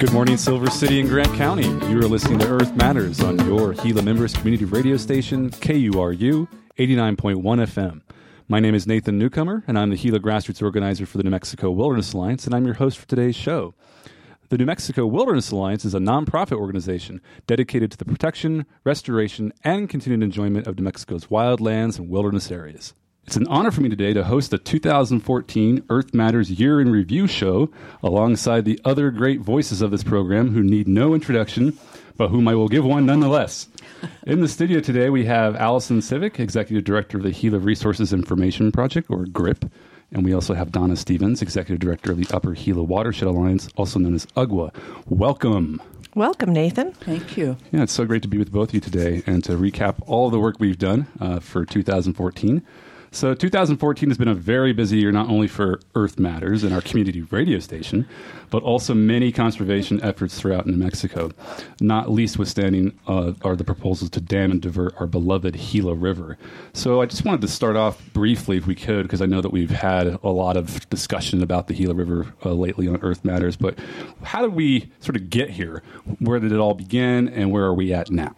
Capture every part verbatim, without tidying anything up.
Good morning, Silver City and Grant County. You are listening to Earth Matters on your Gila Members Community Radio Station, K U R U, eighty-nine point one F M. My name is Nathan Newcomer, and I'm the Gila Grassroots Organizer for the New Mexico Wilderness Alliance, and I'm your host for today's show. The New Mexico Wilderness Alliance is a nonprofit organization dedicated to the protection, restoration, and continued enjoyment of New Mexico's wildlands and wilderness areas. It's an honor for me today to host the two thousand fourteen Earth Matters Year in Review show alongside the other great voices of this program who need no introduction, but whom I will give one nonetheless. In the studio today, we have Allison Civic, Executive Director of the Gila Resources Information Project, or GRIP, and we also have Donna Stevens, Executive Director of the Upper Gila Watershed Alliance, also known as U G W A. Welcome. Welcome, Nathan. Thank you. Yeah, it's so great to be with both of you today and to recap all of the work we've done uh, for two thousand fourteen. So two thousand fourteen has been a very busy year, not only for Earth Matters and our community radio station, but also many conservation efforts throughout New Mexico, not least withstanding uh, are the proposals to dam and divert our beloved Gila River. So I just wanted to start off briefly, if we could, because I know that we've had a lot of discussion about the Gila River uh, lately on Earth Matters, but how did we sort of get here? Where did it all begin, and where are we at now?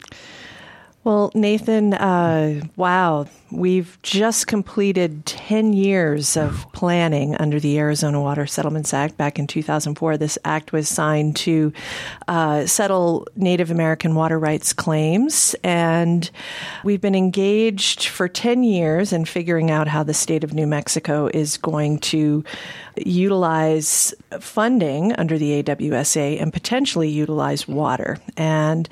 Well, Nathan, uh, wow, we've just completed ten years of planning under the Arizona Water Settlements Act back in two thousand four. This act was signed to uh, settle Native American water rights claims, and we've been engaged for ten years in figuring out how the state of New Mexico is going to utilize funding under the A W S A and potentially utilize water. And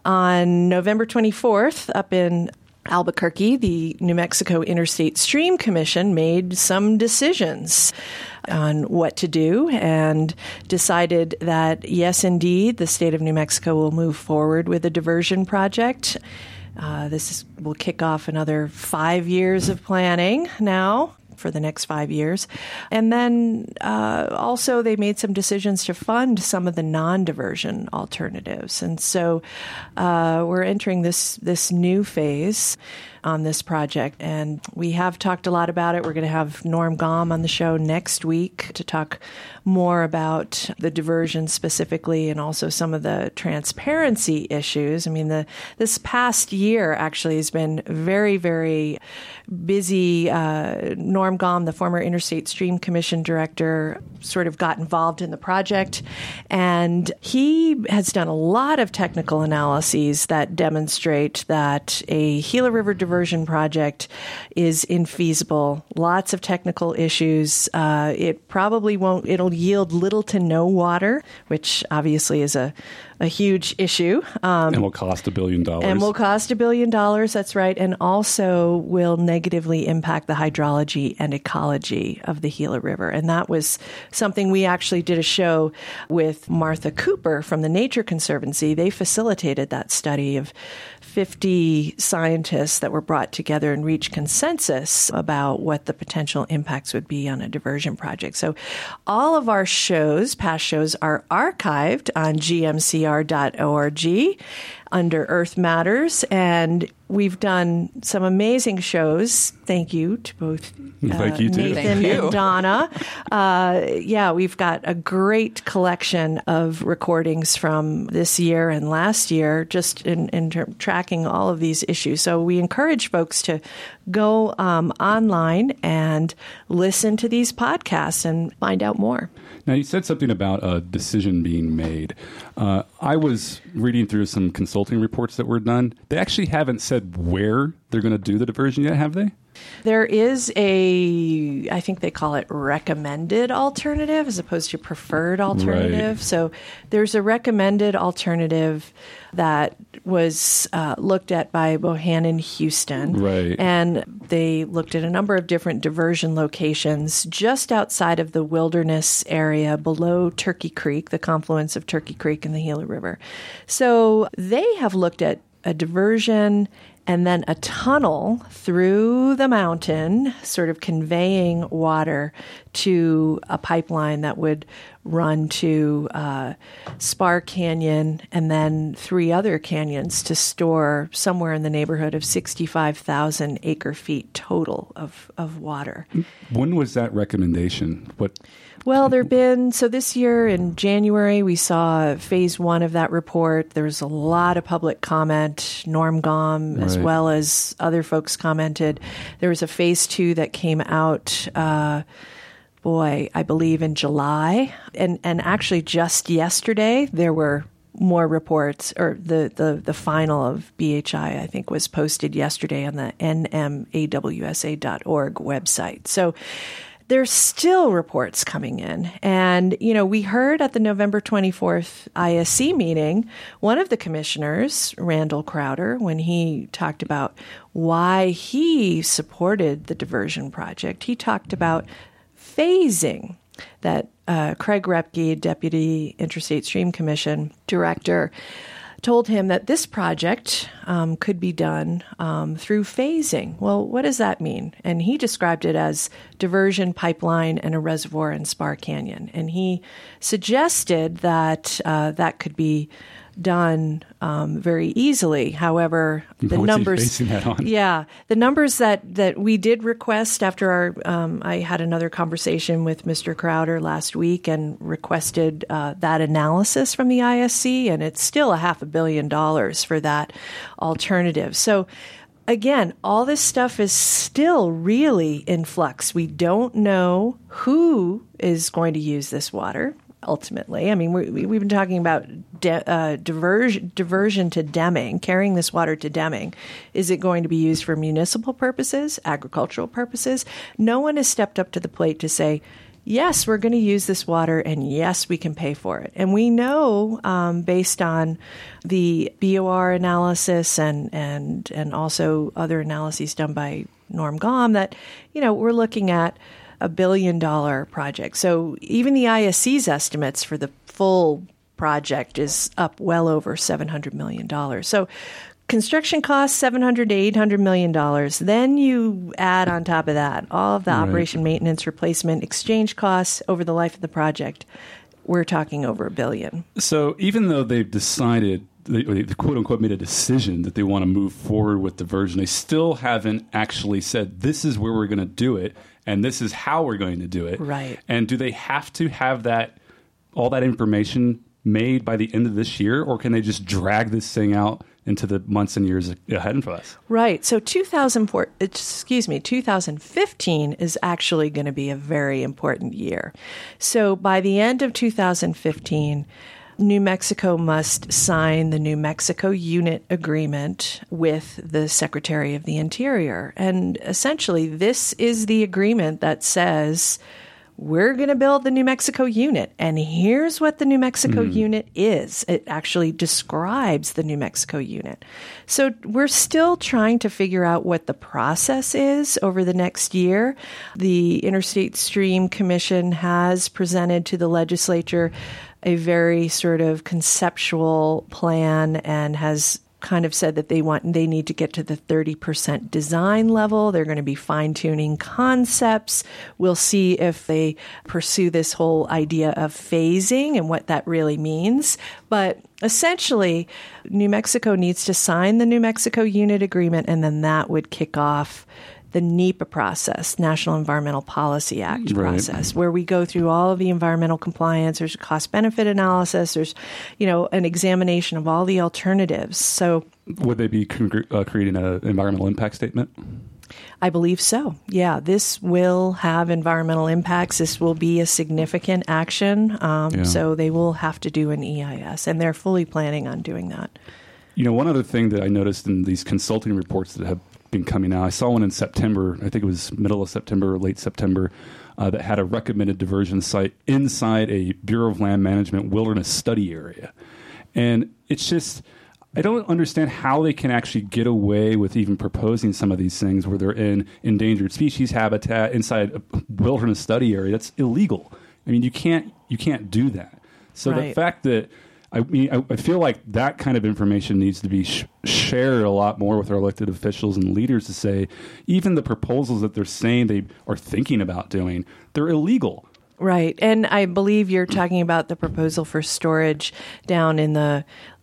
on November twenty-fourth, up in Albuquerque, the New Mexico Interstate Stream Commission made some decisions on what to do and decided that, yes, indeed, the state of New Mexico will move forward with a diversion project. Uh, this is, will kick off another five years of planning now for the next five years. And then uh, also they made some decisions to fund some of the non-diversion alternatives. And so uh, we're entering this this new phase on this project. And we have talked a lot about it. We're going to have Norm Gaum on the show next week to talk more about the diversion specifically and also some of the transparency issues. I mean, the this past year actually has been very, very busy. Uh, Norm Gaum, the former Interstate Stream Commission director, sort of got involved in the project. And he has done a lot of technical analyses that demonstrate that a Gila River diversion project is infeasible. Lots of technical issues. Uh, it probably won't, it'll yield little to no water, which obviously is a, a huge issue. Um, and will cost a billion dollars. And will cost a billion dollars, that's right. And also will negatively impact the hydrology and ecology of the Gila River. And that was something we actually did a show with Martha Cooper from the Nature Conservancy. They facilitated that study of fifty scientists that were brought together and reached consensus about what the potential impacts would be on a diversion project. So all of our shows, past shows, are archived on G M C R dot org under Earth Matters, and we've done some amazing shows. Thank you to both uh, Thank you too. Nathan Thank you. and Donna. Uh, yeah, we've got a great collection of recordings from this year and last year, just in, in ter- tracking all of these issues. So we encourage folks to go um, online and listen to these podcasts and find out more. Now, you said something about a decision being made. Uh, I was reading through some consulting reports that were done. They actually haven't said where they're going to do the diversion yet, have they? There is a, I think they call it recommended alternative as opposed to preferred alternative. Right. So there's a recommended alternative that was uh, looked at by Bohannon Houston. Right. And they looked at a number of different diversion locations just outside of the wilderness area below Turkey Creek, the confluence of Turkey Creek and the Gila River. So they have looked at a diversion and then a tunnel through the mountain, sort of conveying water to a pipeline that would run to uh, Spar Canyon and then three other canyons to store somewhere in the neighborhood of sixty-five thousand acre feet total of, of water. When was that recommendation? What? Well, there have been, so this year in January, we saw phase one of that report. There was a lot of public comment. Norm Gom, right, as well as other folks commented. There was a phase two that came out, uh, boy, I believe in July. And, and actually just yesterday, there were more reports, or the, the, the final of B H I, I think, was posted yesterday on the N M A W S A dot org website. So there's still reports coming in. And, you know, we heard at the November twenty-fourth I S C meeting, one of the commissioners, Randall Crowder, when he talked about why he supported the diversion project, he talked about phasing. That uh, Craig Repke, Deputy Interstate Stream Commission Director, told him that this project um, could be done um, through phasing. Well, what does that mean? And he described it as diversion, pipeline, and a reservoir in Spar Canyon. And he suggested that uh, that could be done um, very easily. However, the What's numbers, he basing that on? yeah, the numbers that, that we did request after our, um, I had another conversation with Mister Crowder last week and requested uh, that analysis from the I S C, and it's still a half a billion dollars for that alternative. So again, all this stuff is still really in flux. We don't know who is going to use this water. Ultimately, I mean, we, we've been talking about de- uh, diversion, diversion to Deming, carrying this water to Deming. Is it going to be used for municipal purposes, agricultural purposes? No one has stepped up to the plate to say, yes, we're going to use this water, and yes, we can pay for it. And we know, um, based on the B O R analysis and and and also other analyses done by Norm Gom, that, you know, we're looking at a billion dollar project. So even the I S C's estimates for the full project is up well over seven hundred million dollars. So construction costs seven hundred to eight hundred million dollars. Then you add on top of that all of the right. operation, maintenance, replacement, exchange costs over the life of the project. We're talking over a billion. So even though they've decided, they, they quote unquote made a decision that they want to move forward with diversion, they still haven't actually said, this is where we're going to do it. And this is how we're going to do it. Right. And do they have to have that, all that information made by the end of this year, or can they just drag this thing out into the months and years ahead of us? Right. So two thousand four, excuse me, two thousand fifteen is actually going to be a very important year. So by the end of two thousand fifteen, New Mexico must sign the New Mexico Unit Agreement with the Secretary of the Interior. And essentially, this is the agreement that says, we're going to build the New Mexico Unit. And here's what the New Mexico mm. Unit is. It actually describes the New Mexico Unit. So we're still trying to figure out what the process is over the next year. The Interstate Stream Commission has presented to the legislature a very sort of conceptual plan and has kind of said that they want they need to get to the thirty percent design level. They're going to be fine-tuning concepts. We'll see if they pursue this whole idea of phasing and what that really means. But essentially, New Mexico needs to sign the New Mexico Unit Agreement, and then that would kick off the NEPA process, National Environmental Policy Act right. process, where we go through all of the environmental compliance. There's a cost-benefit analysis. There's, you know, an examination of all the alternatives. So, would they be con- uh, creating an environmental impact statement? I believe so. Yeah, this will have environmental impacts. This will be a significant action. Um, yeah. So they will have to do an E I S, and they're fully planning on doing that. You know, one other thing that I noticed in these consulting reports that have been coming out, I saw one in September, I think it was middle of September or late September, uh, that had a recommended diversion site inside a Bureau of Land Management wilderness study area. And it's just, I don't understand how they can actually get away with even proposing some of these things where they're in endangered species habitat inside a wilderness study area. That's illegal. I mean, you can't you can't do that. So right. the fact that I mean, I, I feel like that kind of information needs to be sh- shared a lot more with our elected officials and leaders to say, even the proposals that they're saying they are thinking about doing, they're illegal. Right. And I believe you're talking about the proposal for storage down in the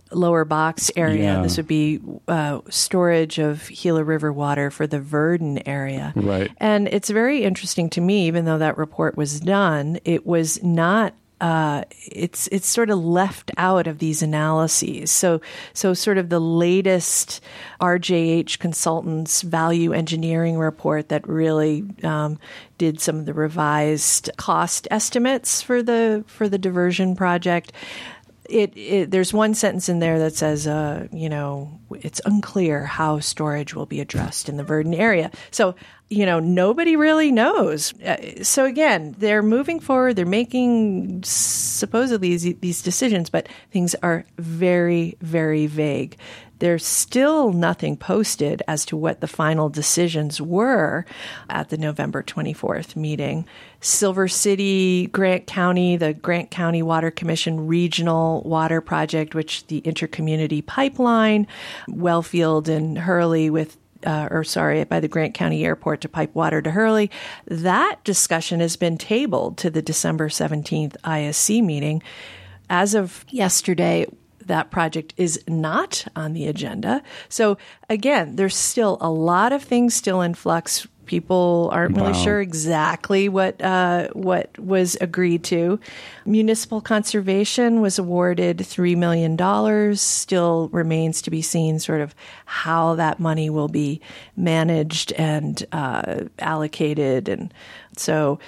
lower box area. Yeah. This would be uh, storage of Gila River water for the Verdon area. Right. And it's very interesting to me, even though that report was done, it was not Uh, it's it's sort of left out of these analyses. So so sort of the latest R J H Consultants value engineering report that really um, did some of the revised cost estimates for the for the diversion project. It, it there's one sentence in there that says, uh, you know, it's unclear how storage will be addressed in the Verdon area. So, you know, nobody really knows. Uh, so again, they're moving forward. They're making supposedly these, these decisions, but things are very, very vague. There's still nothing posted as to what the final decisions were at the November twenty-fourth meeting. Silver City, Grant County, the Grant County Water Commission Regional Water Project, which the intercommunity pipeline, Wellfield and Hurley with Uh, or sorry, by the Grant County Airport to pipe water to Hurley. That discussion has been tabled to the December seventeenth I S C meeting. As of yesterday, that project is not on the agenda. So again, there's still a lot of things still in flux. People aren't Wow. really sure exactly what uh, what was agreed to. Municipal conservation was awarded three million dollars. Still remains to be seen sort of how that money will be managed and uh, allocated. And so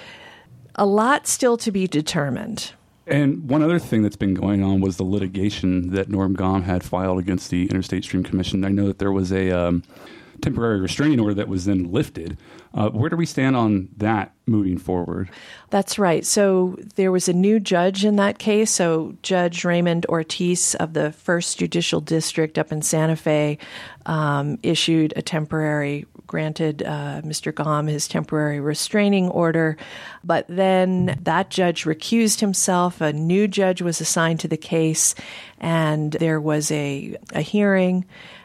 a lot still to be determined. And one other thing that's been going on was the litigation that Norm Gom had filed against the Interstate Stream Commission. I know that there was a um, temporary restraining order that was then lifted. Uh, where do we stand on that moving forward? That's right. So there was a new judge in that case. So Judge Raymond Ortiz of the First Judicial District up in Santa Fe um, issued a temporary, granted uh, Mister Gom his temporary restraining order. But then that judge recused himself. A new judge was assigned to the case, and there was a, a hearing.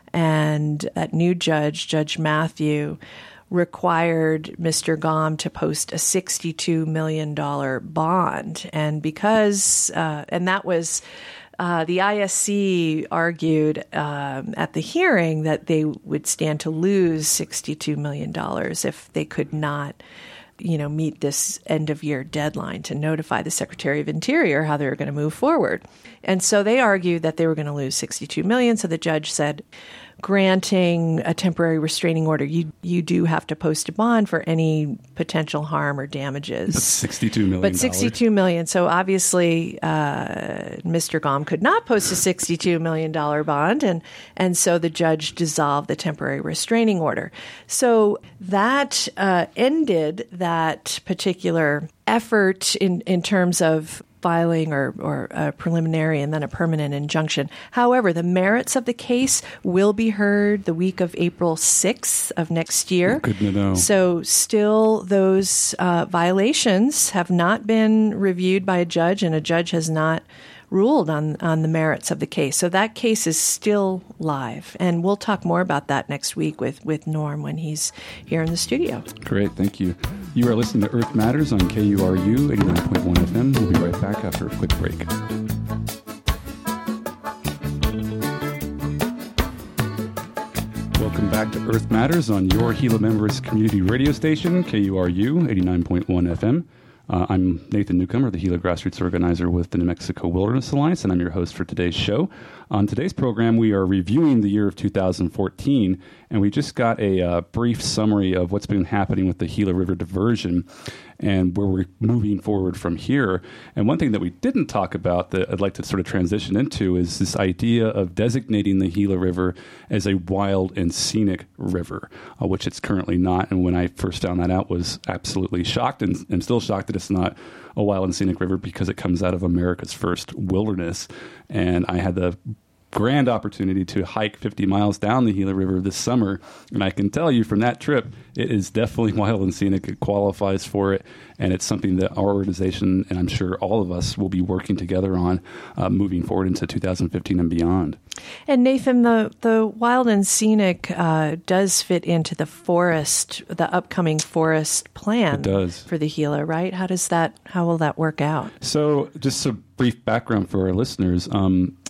And that new judge, Judge Matthew, required Mister Gom to post a sixty-two million dollars bond. And because, uh, and that was, uh, the I S C argued um, at the hearing that they would stand to lose sixty-two million dollars if they could not, you know, meet this end of year deadline to notify the Secretary of Interior how they were going to move forward. And so they argued that they were going to lose sixty-two million dollars. So the judge said, granting a temporary restraining order, you you do have to post a bond for any potential harm or damages. But sixty-two million dollars. But sixty-two million dollars. So obviously, uh, Mister Gom could not post a sixty-two million dollars bond, and and so the judge dissolved the temporary restraining order. So that uh, ended that particular effort in in terms of filing or, or a preliminary and then a permanent injunction. However, the merits of the case will be heard the week of April sixth of next year. Good to know. So still those uh, violations have not been reviewed by a judge, and a judge has not ruled on, on the merits of the case. So that case is still live. And we'll talk more about that next week with, with Norm when he's here in the studio. Great, thank you. You are listening to Earth Matters on K U R U eighty-nine point one F M. We'll be right back after a quick break. Welcome back to Earth Matters on your Gila Members Community Radio Station, K U R U eighty-nine point one F M. Uh, I'm Nathan Newcomer, the Gila Grassroots Organizer with the New Mexico Wilderness Alliance, and I'm your host for today's show. On today's program, we are reviewing the year of two thousand fourteen, and we just got a uh, brief summary of what's been happening with the Gila River diversion and where we're moving forward from here. And one thing that we didn't talk about that I'd like to sort of transition into is this idea of designating the Gila River as a wild and scenic river, uh, which it's currently not. And when I first found that out, was absolutely shocked, and I'm still shocked that it's not a wild and scenic river because it comes out of America's first wilderness. And I had the grand opportunity to hike fifty miles down the Gila River this summer, and I can tell you from that trip, it is definitely wild and scenic. It qualifies for it, and it's something that our organization, and I'm sure all of us, will be working together on uh, moving forward into two thousand fifteen and beyond. And Nathan, the, the wild and scenic uh, does fit into the forest, the upcoming forest plan It does. for the Gila, right? How does that, how will that work out? So just a brief background for our listeners. Um,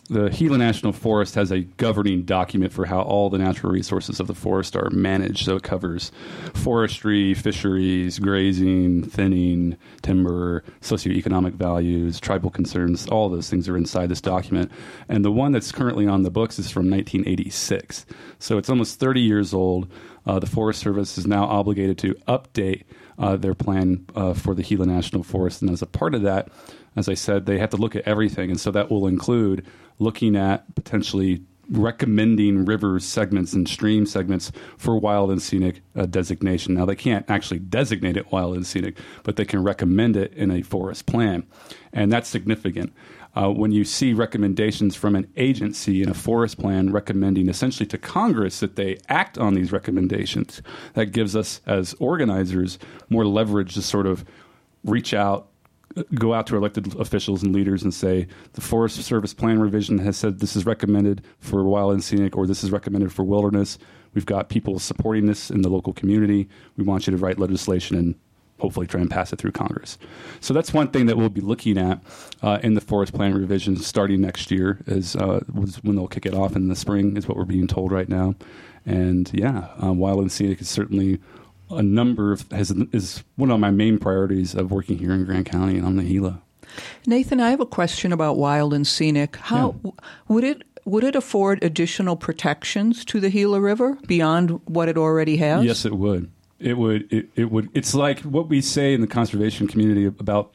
the Gila National Forest has a governing document for how all the natural resources of the forest are managed. So it covers forestry, fisheries, grazing, thinning, timber, socioeconomic values, tribal concerns. All those things are inside this document. And the one that's currently on the books is from nineteen eighty-six. So it's almost thirty years old. Uh, the Forest Service is now obligated to update uh, their plan uh, for the Gila National Forest. And as a part of that, as I said, they have to look at everything. And so that will include looking at potentially recommending river segments and stream segments for wild and scenic uh, designation. Now, they can't actually designate it wild and scenic, but they can recommend it in a forest plan. And that's significant. Uh, when you see recommendations from an agency in a forest plan recommending essentially to Congress that they act on these recommendations, that gives us as organizers more leverage to sort of reach out, go out to elected officials and leaders and say, the Forest Service plan revision has said this is recommended for wild and scenic, or this is recommended for wilderness. We've got people supporting this in the local community. We want you to write legislation and hopefully try and pass it through Congress. So that's one thing that we'll be looking at uh, in the forest plan revision starting next year, is uh, when they'll kick it off in the spring, is what we're being told right now. And yeah, uh, wild and scenic is certainly a number of has is one of my main priorities of working here in Grant County and on the Gila. Nathan, I have a question about wild and scenic. How yeah. would it would it afford additional protections to the Gila River beyond what it already has? Yes, it would. It would. It, it would. It's like what we say in the conservation community about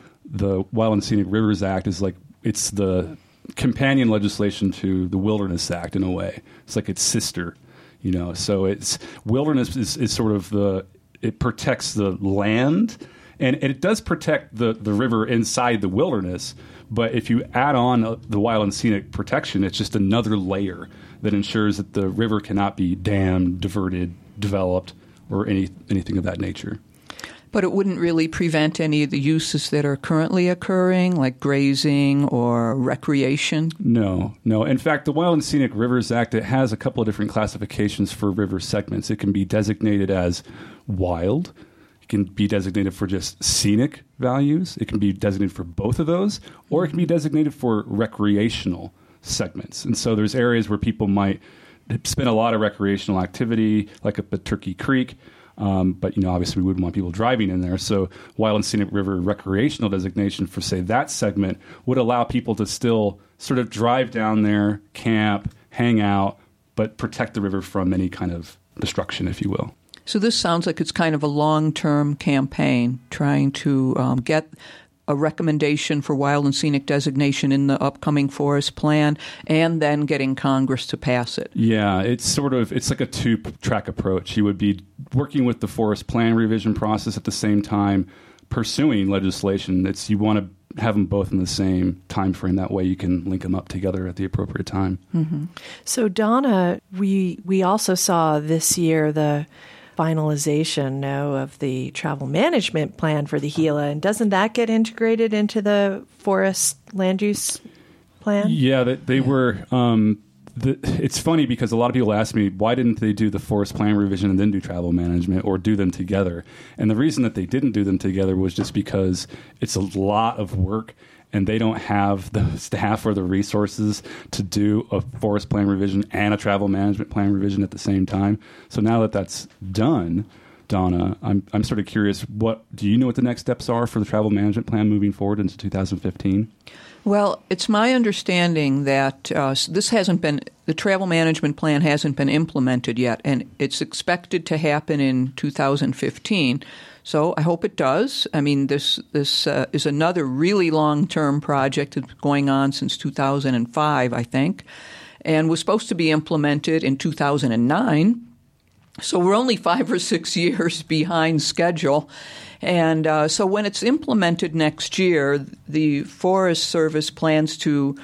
the Wild and Scenic Rivers Act is like it's the companion legislation to the Wilderness Act in a way. It's like its sister. You know, so it's wilderness is, is sort of the, it protects the land, and, and it does protect the, the river inside the wilderness. But if you add on the wild and scenic protection, it's just another layer that ensures that the river cannot be dammed, diverted, developed, or any anything of that nature. But it wouldn't really prevent any of the uses that are currently occurring, like grazing or recreation? No, no. In fact, the Wild and Scenic Rivers Act, it has a couple of different classifications for river segments. It can be designated as wild. It can be designated for just scenic values. It can be designated for both of those, or it can be designated for recreational segments. And so there's areas where people might spend a lot of recreational activity, like up at Turkey Creek. Um, but, you know, obviously we wouldn't want people driving in there. So Wild and Scenic River recreational designation for, say, that segment would allow people to still sort of drive down there, camp, hang out, but protect the river from any kind of destruction, if you will. So this sounds like it's kind of a long-term campaign trying to um, get a recommendation for wild and scenic designation in the upcoming forest plan, and then getting Congress to pass it. Yeah, it's sort of, it's like a two-track approach. You would be working with the forest plan revision process at the same time pursuing legislation. It's, you want to have them both in the same time frame. That way you can link them up together at the appropriate time. Mm-hmm. So Donna, we we also saw this year the finalization no, of the travel management plan for the Gila, and doesn't that get integrated into the forest land use plan? Yeah, they, they were. Um, the, it's funny because a lot of people ask me, why didn't they do the forest plan revision and then do travel management, or do them together? And the reason that they didn't do them together was just because it's a lot of work, and they don't have the staff or the resources to do a forest plan revision and a travel management plan revision at the same time. So now that that's done, Donna, I'm I'm sort of curious, what do you know what the next steps are for the travel management plan moving forward into two thousand fifteen? Well, it's my understanding that uh, this hasn't been, the travel management plan hasn't been implemented yet, and it's expected to happen in two thousand fifteen. So I hope it does. I mean, this this uh, is another really long-term project that's going on since two thousand five, I think, and was supposed to be implemented in two thousand nine. So we're only five or six years behind schedule. And uh, so when it's implemented next year, the Forest Service plans to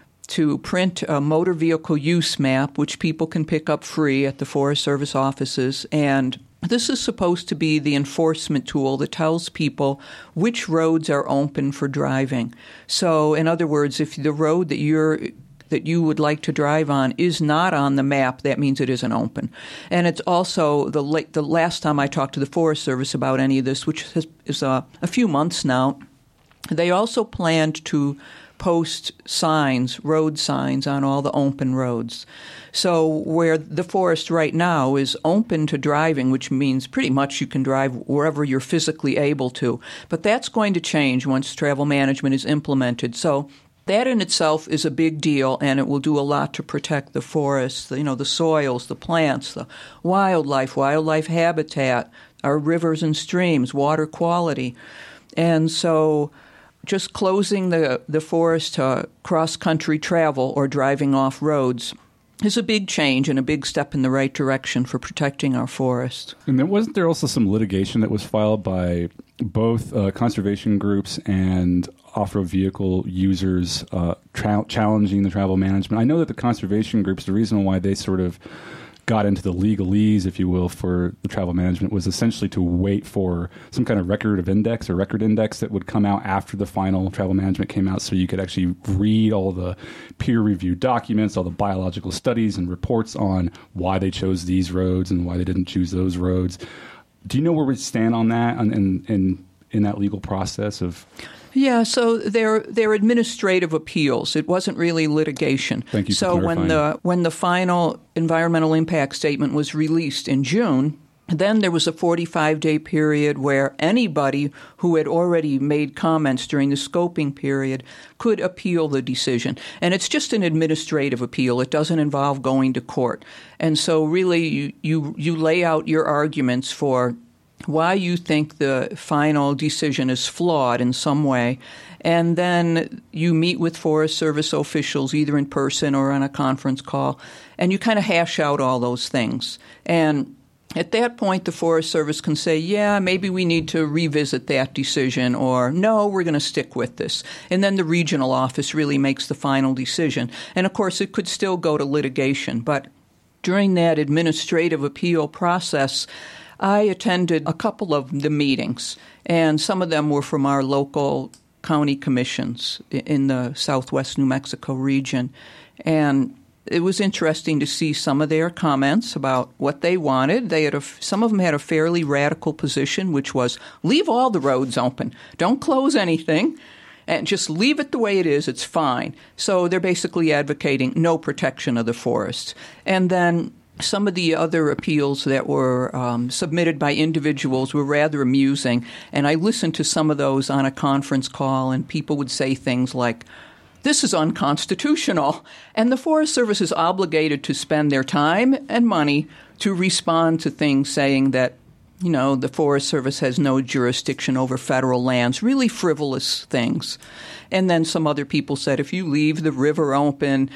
to print a motor vehicle use map, which people can pick up free at the Forest Service offices. And this is supposed to be the enforcement tool that tells people which roads are open for driving. So in other words, if the road that you're that you would like to drive on is not on the map, that means it isn't open. And it's also, the la- the last time I talked to the Forest Service about any of this, which has, is uh, a few months now, they also planned to post signs, road signs on all the open roads. So where the forest right now is open to driving, which means pretty much you can drive wherever you're physically able to, but that's going to change once travel management is implemented. So that in itself is a big deal, and it will do a lot to protect the forests, you know, the soils, the plants, the wildlife, wildlife habitat, our rivers and streams, water quality. And so just closing the, the forest to cross-country travel or driving off roads is a big change and a big step in the right direction for protecting our forest. And then wasn't there also some litigation that was filed by both uh, conservation groups and off-road vehicle users uh, tra- challenging the travel management? I know that the conservation groups, the reason why they sort of got into the legalese, if you will, for the travel management was essentially to wait for some kind of record of index or record index that would come out after the final travel management came out, so you could actually read all the peer-reviewed documents, all the biological studies and reports on why they chose these roads and why they didn't choose those roads. Do you know where we stand on that, in, in, in, in that legal process of... Yeah, so they're they're administrative appeals. It wasn't really litigation. Thank you for So clarifying. when the when the final environmental impact statement was released in June, then there was a forty-five day period where anybody who had already made comments during the scoping period could appeal the decision. And it's just an administrative appeal. It doesn't involve going to court. And so really you you, you lay out your arguments for why you think the final decision is flawed in some way, and then you meet with Forest Service officials either in person or on a conference call, and you kind of hash out all those things. And at that point, the Forest Service can say, yeah, maybe we need to revisit that decision, or no, we're going to stick with this. And then the regional office really makes the final decision. And, of course, it could still go to litigation, but during that administrative appeal process, I attended a couple of the meetings, and some of them were from our local county commissions in the southwest New Mexico region. And it was interesting to see some of their comments about what they wanted. They had a, some of them had a fairly radical position, which was leave all the roads open. Don't close anything. And just leave it the way it is. It's fine. So they're basically advocating no protection of the forest. And then some of the other appeals that were um, submitted by individuals were rather amusing, and I listened to some of those on a conference call, and people would say things like, this is unconstitutional, and the Forest Service is obligated to spend their time and money to respond to things saying that, you know, the Forest Service has no jurisdiction over federal lands, really frivolous things. And then some other people said, if you leave the river open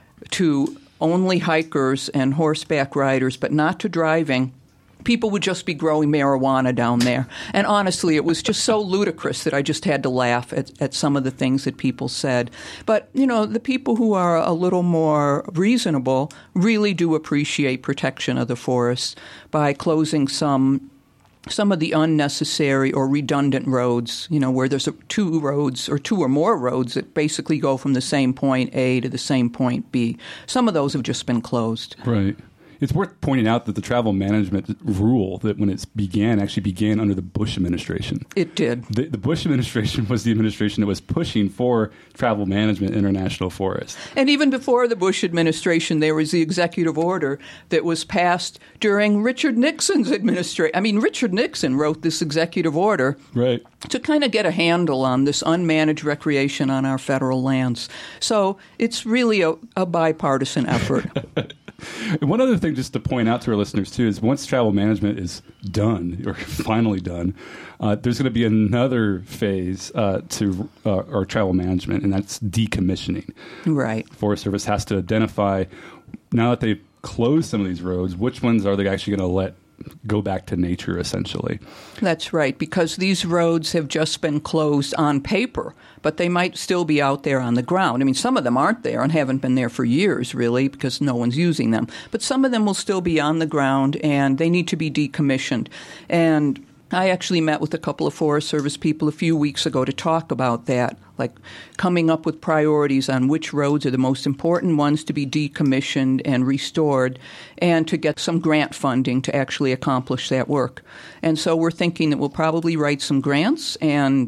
to only hikers and horseback riders, but not to driving, people would just be growing marijuana down there. And honestly, it was just so ludicrous that I just had to laugh at, at some of the things that people said. But, you know, the people who are a little more reasonable really do appreciate protection of the forests by closing some some of the unnecessary or redundant roads, you know, where there's a, two roads or two or more roads that basically go from the same point A to the same point B. Some of those have just been closed. Right. It's worth pointing out that the travel management rule that when it began actually began under the Bush administration. It did. The, the Bush administration was the administration that was pushing for travel management in international forests. And even before the Bush administration, there was the executive order that was passed during Richard Nixon's administration. I mean, Richard Nixon wrote this executive order right. to kind of get a handle on this unmanaged recreation on our federal lands. So it's really a, a bipartisan effort. And one other thing just to point out to our listeners, too, is once travel management is done, or finally done, uh, there's going to be another phase uh, to uh, our travel management, and that's decommissioning. Right. Forest Service has to identify, now that they've closed some of these roads, which ones are they actually going to let go back to nature, essentially. That's right, because these roads have just been closed on paper, but they might still be out there on the ground. I mean, some of them aren't there and haven't been there for years, really, because no one's using them. But some of them will still be on the ground, and they need to be decommissioned. And I actually met with a couple of Forest Service people a few weeks ago to talk about that, like coming up with priorities on which roads are the most important ones to be decommissioned and restored, and to get some grant funding to actually accomplish that work. And so we're thinking that we'll probably write some grants and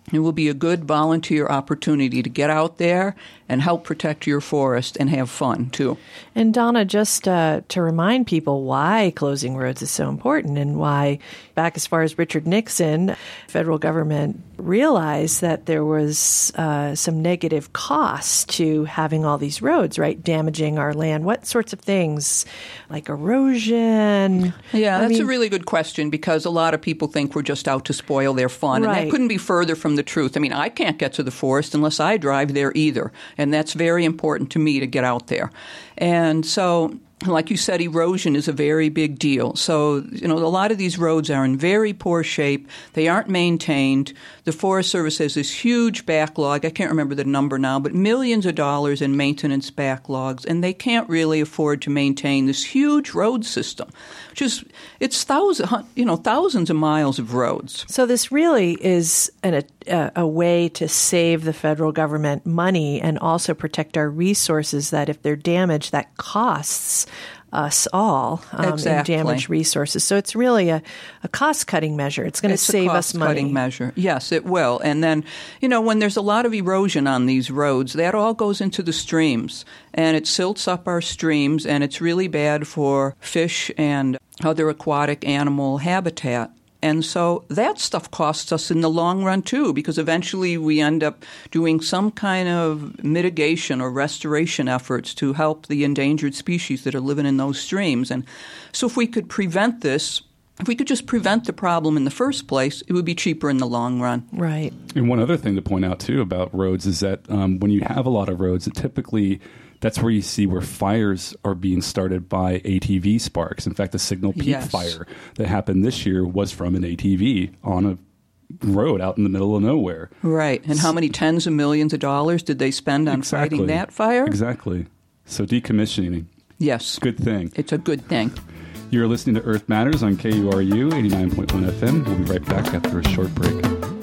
It will be a good volunteer opportunity to get out there and help protect your forest and have fun, too. And Donna, just uh, to remind people why closing roads is so important and why, back as far as Richard Nixon, federal government realized that there was uh, some negative costs to having all these roads, right, damaging our land. What sorts of things, like erosion? Yeah, I that's mean, a really good question because a lot of people think we're just out to spoil their fun. Right. And that couldn't be further from the truth. I mean, I can't get to the forest unless I drive there either. And that's very important to me to get out there. And so, like you said, erosion is a very big deal. So, you know, a lot of these roads are in very poor shape. They aren't maintained. The Forest Service has this huge backlog. I can't remember the number now, but millions of dollars in maintenance backlogs, and they can't really afford to maintain this huge road system, which is, it's thousands, you know, thousands of miles of roads. So this really is an, a, a way to save the federal government money and also protect our resources that if they're damaged, that costs us all um, exactly. in damaged resources. So it's really a, a cost-cutting measure. It's going to save us money. Cost-cutting measure. Yes, it will. And then, you know, when there's a lot of erosion on these roads, that all goes into the streams. And it silts up our streams, and it's really bad for fish and other aquatic animal habitat. And so that stuff costs us in the long run, too, because eventually we end up doing some kind of mitigation or restoration efforts to help the endangered species that are living in those streams. And so if we could prevent this, if we could just prevent the problem in the first place, it would be cheaper in the long run. Right. And one other thing to point out, too, about roads is that um, when you have a lot of roads, it typically that's where you see where fires are being started by A T V sparks. In fact, the Signal Peak yes. fire that happened this year was from an A T V on a road out in the middle of nowhere. Right. And how many tens of millions of dollars did they spend on exactly. fighting that fire? Exactly. So decommissioning. Yes. Good thing. It's a good thing. You're listening to Earth Matters on K U R U eighty-nine point one F M. We'll be right back after a short break.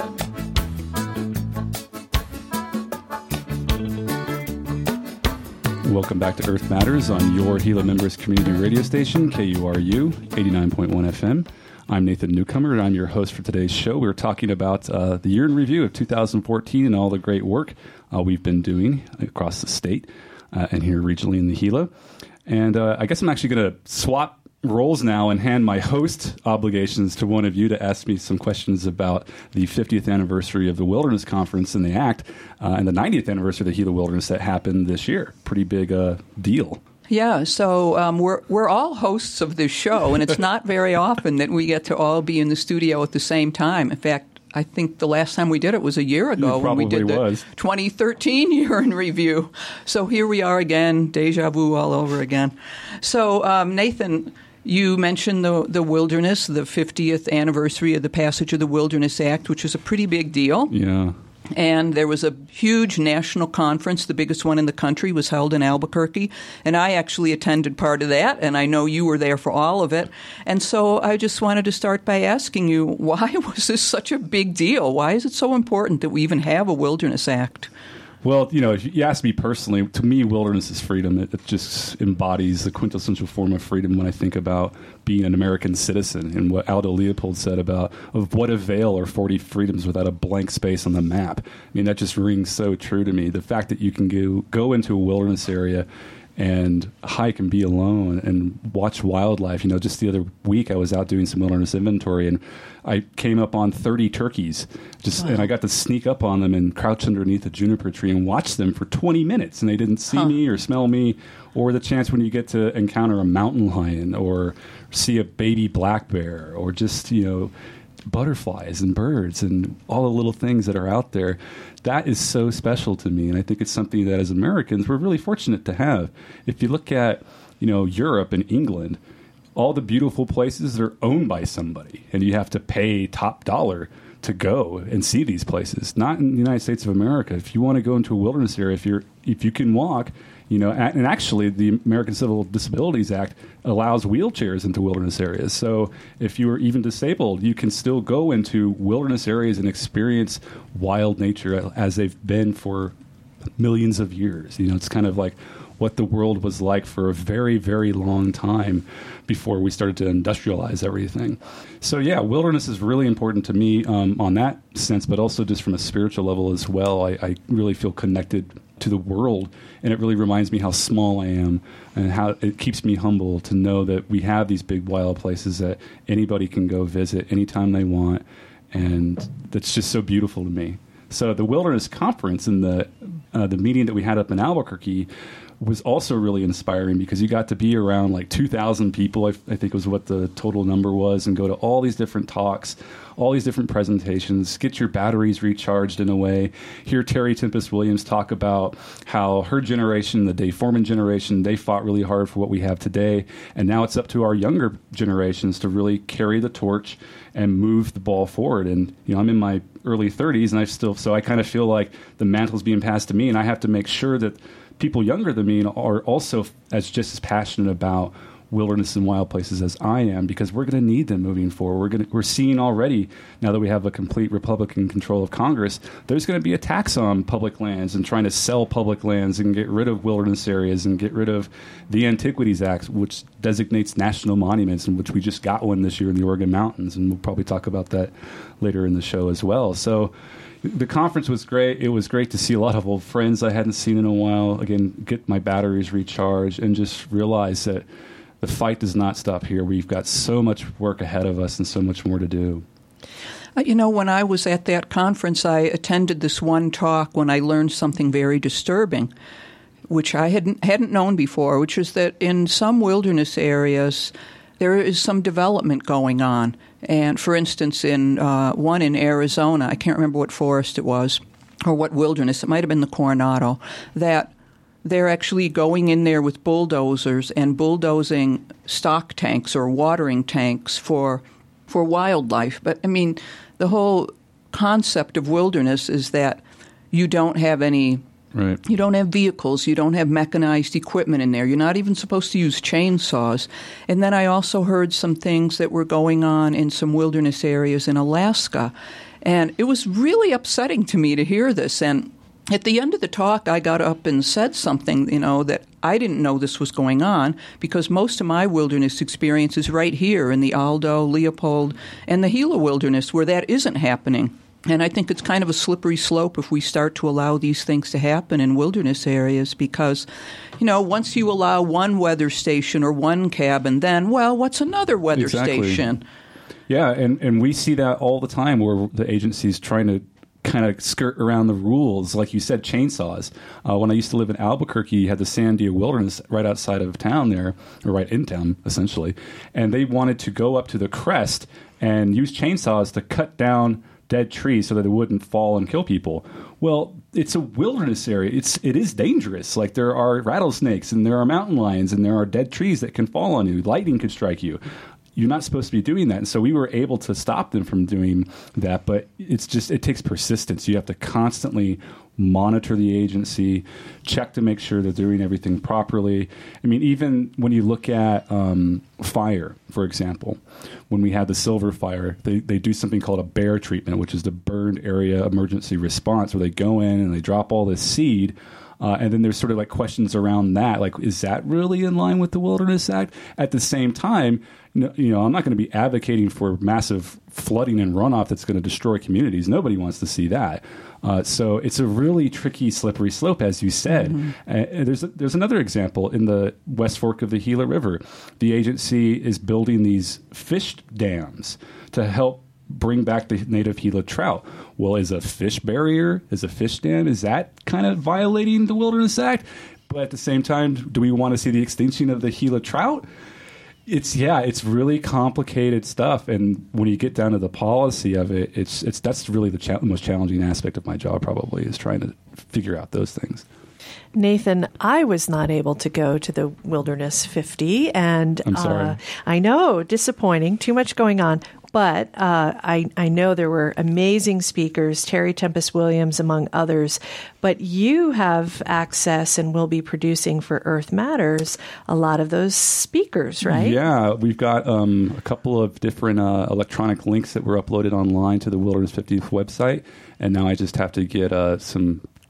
Welcome back to Earth Matters on your Gila Members Community Radio Station, K U R U eighty-nine point one F M. I'm Nathan Newcomer, and I'm your host for today's show. We're talking about uh, the year in review of two thousand fourteen and all the great work uh, we've been doing across the state uh, and here regionally in the Gila. And uh, I guess I'm actually going to swap roles now and hand my host obligations to one of you to ask me some questions about the fiftieth anniversary of the Wilderness Conference and the Act uh, and the ninetieth anniversary of the Gila Wilderness that happened this year. Pretty big uh, deal. Yeah, so um, we're we're all hosts of this show, and it's not very often that we get to all be in the studio at the same time. In fact, I think the last time we did it was a year ago when we did the was. twenty thirteen year in review. So here we are again, deja vu all over again. So um, Nathan, you mentioned the the wilderness, the fiftieth anniversary of the passage of the Wilderness Act, which is a pretty big deal. Yeah. And there was a huge national conference, the biggest one in the country, was held in Albuquerque. And I actually attended part of that, and I know you were there for all of it. And so I just wanted to start by asking you, why was this such a big deal? Why is it so important that we even have a Wilderness Act? Well, you know, if you ask me personally, to me, wilderness is freedom. It, it just embodies the quintessential form of freedom when I think about being an American citizen and what Aldo Leopold said about of what avail are forty freedoms without a blank space on the map. I mean, that just rings so true to me. The fact that you can go, go into a wilderness area and hike and be alone and watch wildlife. You know, just the other week I was out doing some wilderness inventory and I came up on thirty turkeys, just wow. and I got to sneak up on them and crouch underneath a juniper tree and watch them for twenty minutes, and they didn't see huh. me or smell me, or the chance when you get to encounter a mountain lion or see a baby black bear or just, you know, butterflies and birds and all the little things that are out there. That is so special to me, and I think it's something that as Americans we're really fortunate to have. If you look at, you know, Europe and England, all the beautiful places are owned by somebody, and you have to pay top dollar to go and see these places. Not in the United States of America. If you want to go into a wilderness area, if you're if you can walk, you know, and actually the American Civil Disabilities Act allows wheelchairs into wilderness areas. So if you are even disabled, you can still go into wilderness areas and experience wild nature as they've been for millions of years. You know, it's kind of like what the world was like for a very, very long time before we started to industrialize everything. So yeah, wilderness is really important to me um, on that sense, but also just from a spiritual level as well. I, I really feel connected to the world, and it really reminds me how small I am and how it keeps me humble to know that we have these big wild places that anybody can go visit anytime they want, and that's just so beautiful to me. So the Wilderness Conference and the uh, the meeting that we had up in Albuquerque was also really inspiring because you got to be around like two thousand people, I, I think was what the total number was, and go to all these different talks, all these different presentations, get your batteries recharged in a way, hear Terry Tempest Williams talk about how her generation, the Dave Foreman generation, they fought really hard for what we have today, and now it's up to our younger generations to really carry the torch and move the ball forward. And, you know, I'm in my early thirties, and I still, so I kind of feel like the mantle's being passed to me, and I have to make sure that people younger than me are also as just as passionate about wilderness and wild places as I am, because we're going to need them moving forward. We're going to, we're seeing already, now that we have a complete Republican control of Congress, there's going to be a tax on public lands and trying to sell public lands and get rid of wilderness areas and get rid of the Antiquities Act, which designates national monuments, and which we just got one this year in the Oregon Mountains, and we'll probably talk about that later in the show as well. So the conference was great. It was great to see a lot of old friends I hadn't seen in a while. Again, get my batteries recharged and just realize that the fight does not stop here. We've got so much work ahead of us and so much more to do. Uh, you know, when I was at that conference, I attended this one talk when I learned something very disturbing, which I hadn't hadn't known before, which is that in some wilderness areas, there is some development going on. And for instance, in uh, one in Arizona, I can't remember what forest it was or what wilderness, it might have been the Coronado, that they're actually going in there with bulldozers and bulldozing stock tanks or watering tanks for for wildlife. But, I mean, the whole concept of wilderness is that you don't have any Right. You don't have vehicles. You don't have mechanized equipment in there. You're not even supposed to use chainsaws. And then I also heard some things that were going on in some wilderness areas in Alaska. And it was really upsetting to me to hear this. And at the end of the talk, I got up and said something, you know, that I didn't know this was going on, because most of my wilderness experience is right here in the Aldo, Leopold, and the Gila wilderness, where that isn't happening. And I think it's kind of a slippery slope if we start to allow these things to happen in wilderness areas, because, you know, once you allow one weather station or one cabin, then, well, what's another weather exactly. station? Yeah, and, and we see that all the time where the agency's trying to kind of skirt around the rules. Like you said, chainsaws. Uh, when I used to live in Albuquerque, you had the Sandia Wilderness right outside of town there, or right in town, essentially. And they wanted to go up to the crest and use chainsaws to cut down dead trees so that it wouldn't fall and kill people. Well, it's a wilderness area. It's it is dangerous. Like, there are rattlesnakes and there are mountain lions and there are dead trees that can fall on you. Lightning could strike you. You're not supposed to be doing that. And so we were able to stop them from doing that. But it's just, it takes persistence. You have to constantly monitor the agency, check to make sure they're doing everything properly. I mean, even when you look at um, fire, for example, when we had the Silver Fire, they, they do something called a bear treatment, which is the burned area emergency response, where they go in and they drop all this seed. Uh, and then there's sort of like questions around that, like, is that really in line with the Wilderness Act? At the same time, you know, I'm not going to be advocating for massive flooding and runoff that's going to destroy communities. Nobody wants to see that. Uh, so it's a really tricky, slippery slope, as you said. Mm-hmm. Uh, there's a, there's another example in the West Fork of the Gila River. The agency is building these fish dams to help bring back the native Gila trout. Well, is a fish barrier, is a fish dam, is that kind of violating the Wilderness Act? But at the same time, do we want to see the extinction of the Gila trout? It's yeah, it's really complicated stuff, and when you get down to the policy of it, it's it's that's really the cha- most challenging aspect of my job. Probably is trying to figure out those things. Nathan, I was not able to go to the Wilderness fifty, and I'm sorry. Uh, I know, disappointing, too much going on. But uh, I, I know there were amazing speakers, Terry Tempest Williams, among others. But you have access and will be producing for Earth Matters a lot of those speakers, right? Yeah, we've got um, a couple of different uh, electronic links that were uploaded online to the Wilderness fiftieth website. And now I just have to get uh, some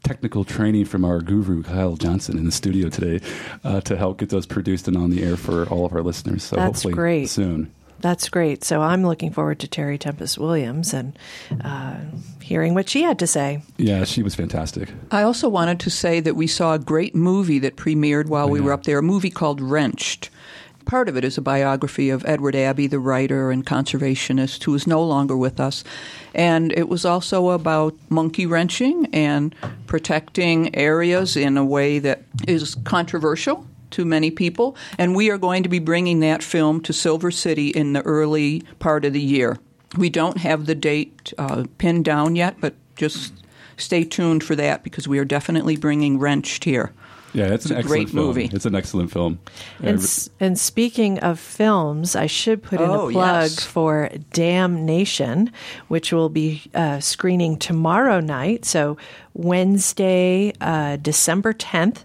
technical training from our guru, Kyle Johnson, in the studio today uh, to help get those produced and on the air for all of our listeners. So That's hopefully great. soon. That's great. So I'm looking forward to Terry Tempest Williams and uh, hearing what she had to say. Yeah, she was fantastic. I also wanted to say that we saw a great movie that premiered while we yeah. were up there, a movie called Wrenched. Part of it is a biography of Edward Abbey, the writer and conservationist who is no longer with us. And it was also about monkey wrenching and protecting areas in a way that is controversial to many people. And we are going to be bringing that film to Silver City in the early part of the year. We don't have the date uh, pinned down yet, but just stay tuned for that because we are definitely bringing Wrenched here. Yeah, it's, it's an a excellent great film. movie. It's an excellent film. And, s- and speaking of films, I should put in Oh, a plug yes. for Damnation, which will be uh, screening tomorrow night. So Wednesday, uh, December tenth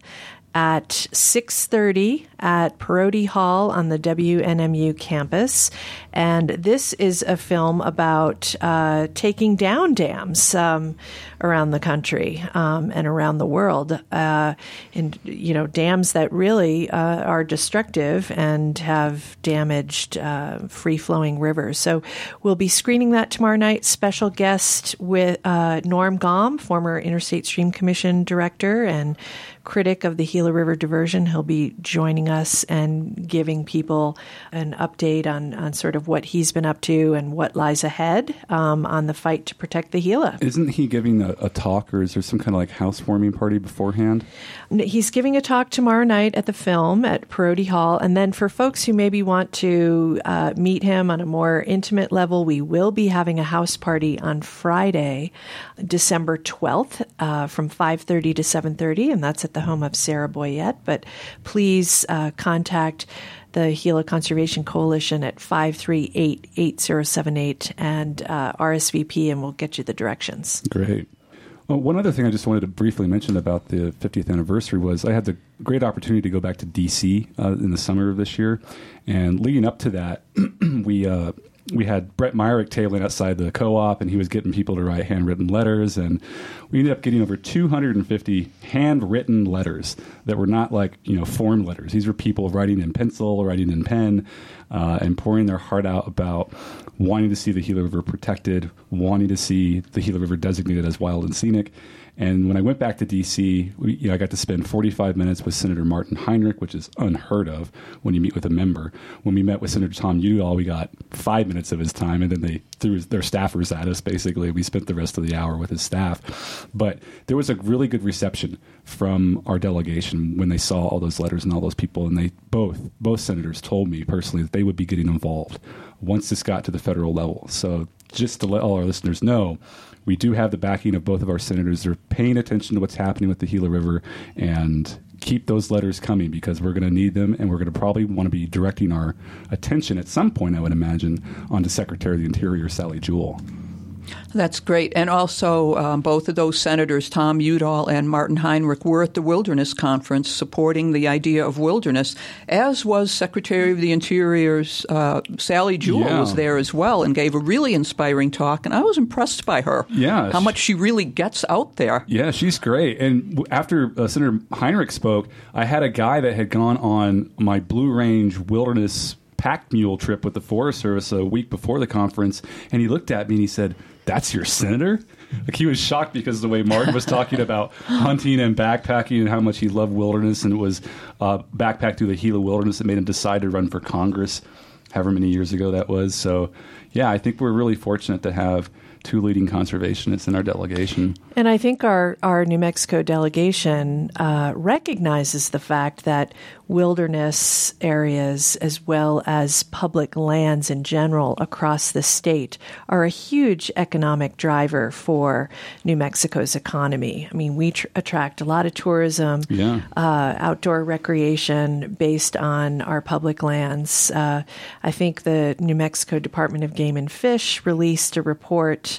at six thirty at Perotti Hall on the W N M U campus. And this is a film about uh, taking down dams um, around the country um, and around the world. Uh, and, you know, dams that really uh, are destructive and have damaged uh, free-flowing rivers. So we'll be screening that tomorrow night. Special guest with uh, Norm Gom, former Interstate Stream Commission director and critic of the Gila River diversion. He'll be joining us and giving people an update on, on sort of what he's been up to and what lies ahead um, on the fight to protect the Gila. Isn't he giving a, a talk, or is there some kind of like housewarming party beforehand? He's giving a talk tomorrow night at the Film at Perotti Hall. And then for folks who maybe want to uh, meet him on a more intimate level, we will be having a house party on Friday, December twelfth, uh, from five thirty to seven thirty, and that's at the home of Sarah Boyette. But please uh, contact the Gila Conservation Coalition at five three eight, eight zero seven eight and uh, R S V P, and we'll get you the directions. Great. Well, one other thing I just wanted to briefly mention about the fiftieth anniversary was I had the great opportunity to go back to D C uh, in the summer of this year. And leading up to that, we uh, we had Brett Myrick tailing outside the co-op, and he was getting people to write handwritten letters. And we ended up getting over two hundred fifty handwritten letters that were not like, you know, form letters. These were people writing in pencil, writing in pen, uh, and pouring their heart out about wanting to see the Gila River protected, wanting to see the Gila River designated as wild and scenic. And when I went back to D C, we, you know, I got to spend forty-five minutes with Senator Martin Heinrich, which is unheard of when you meet with a member. When we met with Senator Tom Udall, we got five minutes of his time, and then they threw their staffers at us, basically. We spent the rest of the hour with his staff. But there was a really good reception from our delegation when they saw all those letters and all those people, and they both, both senators told me personally that they would be getting involved once this got to the federal level. So just to let all our listeners know, we do have the backing of both of our senators. They're paying attention to what's happening with the Gila River, and keep those letters coming because we're going to need them, and we're going to probably want to be directing our attention at some point, I would imagine, onto Secretary of the Interior Sally Jewell. That's great. And also, um, both of those senators, Tom Udall and Martin Heinrich, were at the Wilderness Conference supporting the idea of wilderness, as was Secretary of the Interior's uh, Sally Jewell yeah. was there as well and gave a really inspiring talk. And I was impressed by her, yeah, how she, much she really gets out there. Yeah, she's great. And after uh, Senator Heinrich spoke, I had a guy that had gone on my Blue Range Wilderness pack mule trip with the Forest Service a week before the conference, and he looked at me and he said, "That's your senator?" Like, he was shocked because of the way Martin was talking about hunting and backpacking and how much he loved wilderness, and it was uh, backpack through the Gila wilderness that made him decide to run for Congress, however many years ago that was. So, yeah, I think we're really fortunate to have two leading conservationists in our delegation. And I think our, our New Mexico delegation uh, recognizes the fact that wilderness areas, as well as public lands in general across the state, are a huge economic driver for New Mexico's economy. I mean, we tr- attract a lot of tourism, yeah. uh, outdoor recreation based on our public lands. Uh, I think the New Mexico Department of Game and Fish released a report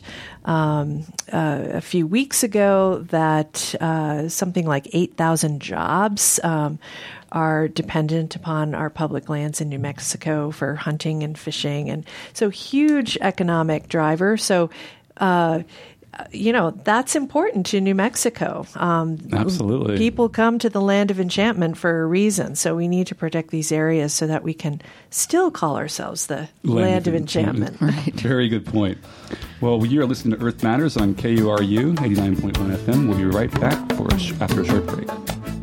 Um, uh, a few weeks ago that uh, something like eight thousand jobs um, are dependent upon our public lands in New Mexico for hunting and fishing. And so huge economic driver. So uh, you know, that's important to New Mexico. Um, Absolutely. People come to the Land of Enchantment for a reason, so we need to protect these areas so that we can still call ourselves the Land, Land of, of Enchantment. Enchantment. Right. Very good point. Well, you are listening to Earth Matters on K U R U eighty-nine point one F M. We'll be right back for a sh- after a short break.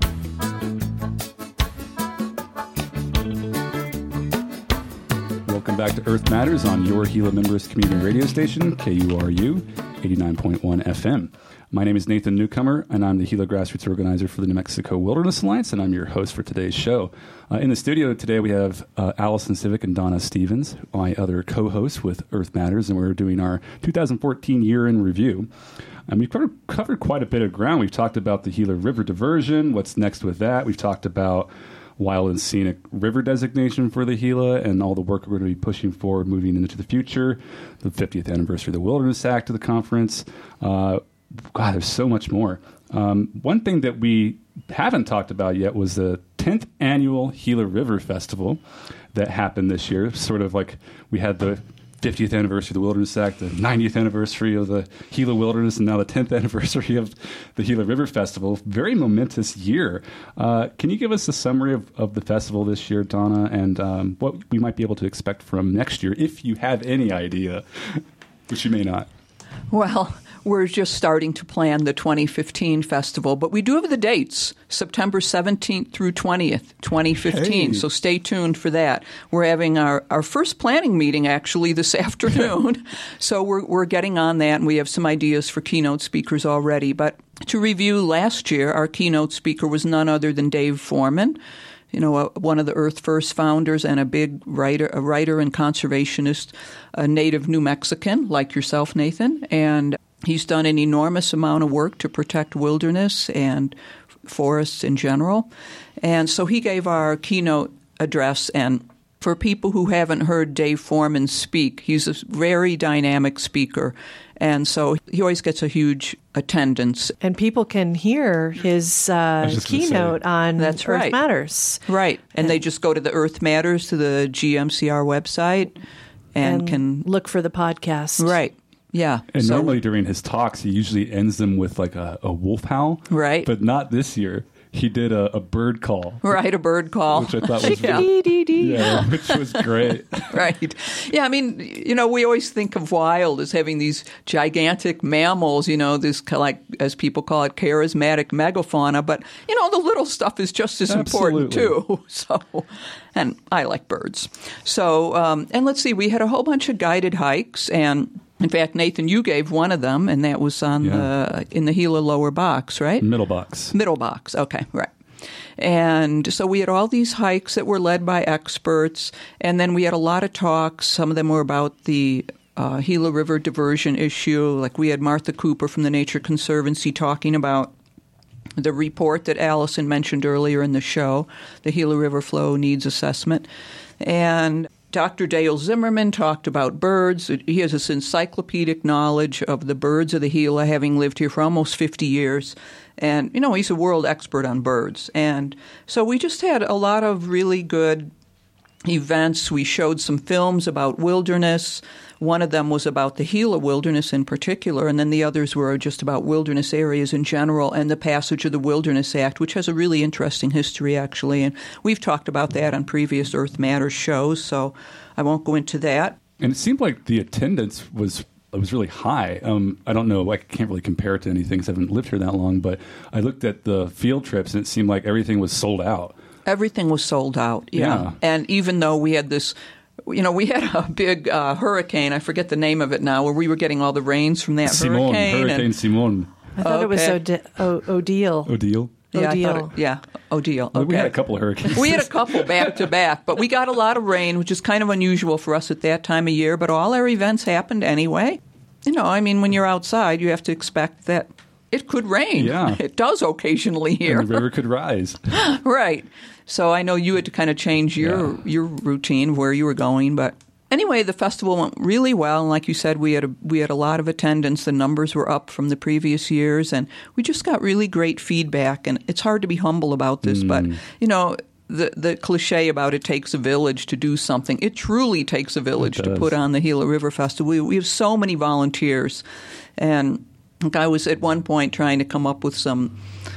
Welcome back to Earth Matters on your Gila Members Community Radio Station, K U R U eighty-nine point one F M. My name is Nathan Newcomer, and I'm the Gila Grassroots Organizer for the New Mexico Wilderness Alliance, and I'm your host for today's show. Uh, in the studio today, we have uh, Allison Civic and Donna Stevens, my other co-hosts with Earth Matters, and we're doing our two thousand fourteen year in review. And we've covered, covered quite a bit of ground. We've talked about the Gila River diversion, what's next with that. We've talked about Wild and Scenic River designation for the Gila and all the work we're going to be pushing forward moving into the future, the fiftieth anniversary of the Wilderness Act of the conference. Uh, God, there's so much more. Um, one thing that we haven't talked about yet was the tenth annual Gila River Festival that happened this year. Sort of like we had the fiftieth anniversary of the Wilderness Act, the ninetieth anniversary of the Gila Wilderness, and now the tenth anniversary of the Gila River Festival. Very momentous year. Uh, can you give us a summary of, of the festival this year, Donna, and um, what we might be able to expect from next year, if you have any idea, which you may not? Well, we're just starting to plan the twenty fifteen festival, but we do have the dates, September seventeenth through twentieth, twenty fifteen. Hey. So stay tuned for that. We're having our, our first planning meeting actually this afternoon. So we're we're getting on that, and we have some ideas for keynote speakers already. But to review last year, our keynote speaker was none other than Dave Foreman, you know, a, one of the Earth First founders and a big writer, a writer and conservationist, a native New Mexican like yourself, Nathan, and he's done an enormous amount of work to protect wilderness and forests in general. And so he gave our keynote address. And for people who haven't heard Dave Foreman speak, he's a very dynamic speaker. And so he always gets a huge attendance. And people can hear his uh, keynote on That's Earth right. Matters. Right. And, and they just go to the Earth Matters, to the G M C R website, and, and can look for the podcast. Right. Yeah. And so, normally during his talks, he usually ends them with like a, a wolf howl. Right. But not this year. He did a, a bird call. Right, a bird call. Which I thought was yeah. really, yeah, which was great. Right. Yeah, I mean, you know, we always think of wild as having these gigantic mammals, you know, this, like, as people call it, charismatic megafauna. But, you know, the little stuff is just as Absolutely. important, too. So, and I like birds. So, um, and let's see, we had a whole bunch of guided hikes. And, in fact, Nathan, you gave one of them, and that was on yeah. the in the Gila lower box, right? Middle box. Middle box. Okay, right. And so we had all these hikes that were led by experts, and then we had a lot of talks. Some of them were about the uh, Gila River diversion issue. Like we had Martha Cooper from the Nature Conservancy talking about the report that Allison mentioned earlier in the show, the Gila River Flow Needs Assessment. And Doctor Dale Zimmerman talked about birds. He has this encyclopedic knowledge of the birds of the Gila, having lived here for almost fifty years. And, you know, he's a world expert on birds. And so we just had a lot of really good events. We showed some films about wilderness. One of them was about the Gila wilderness in particular, and then the others were just about wilderness areas in general and the passage of the Wilderness Act, which has a really interesting history, actually. And we've talked about that on previous Earth Matters shows, so I won't go into that. And it seemed like the attendance was it was really high. Um, I don't know. I can't really compare it to anything because I haven't lived here that long, but I looked at the field trips, and it seemed like everything was sold out. Everything was sold out, yeah. yeah. And even though we had this, you know, we had a big uh, hurricane, I forget the name of it now, where we were getting all the rains from that Simone, hurricane. Hurricane and, Simone. I thought okay. it was Ode- o- Odile. Odile? Yeah, Odile. it, yeah, Odile. Okay. Well, we had a couple of hurricanes. We had a couple back to back, but we got a lot of rain, which is kind of unusual for us at that time of year, but all our events happened anyway. You know, I mean, when you're outside, you have to expect that it could rain. Yeah. It does occasionally here. And the river could rise. Right. So I know you had to kind of change your, yeah. your routine, where you were going, but anyway, the festival went really well, and like you said, we had a, we had a lot of attendance. The numbers were up from the previous years, and we just got really great feedback. And it's hard to be humble about this, mm. but you know, the the cliche about it takes a village to do something. It truly takes a village to put on the Gila River Festival. We, we have so many volunteers, and Like I was at one point trying to come up with some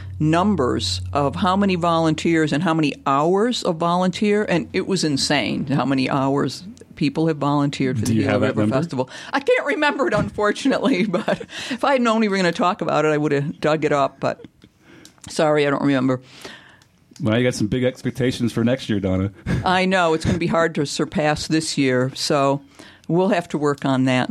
numbers of how many volunteers and how many hours of volunteer, and it was insane how many hours people have volunteered for Do the you Gila have that River number? Festival. I can't remember it, unfortunately, but if I had known we were going to talk about it, I would have dug it up, but sorry, I don't remember. Well, you got some big expectations for next year, Donna. I know. It's going to be hard to surpass this year, so we'll have to work on that.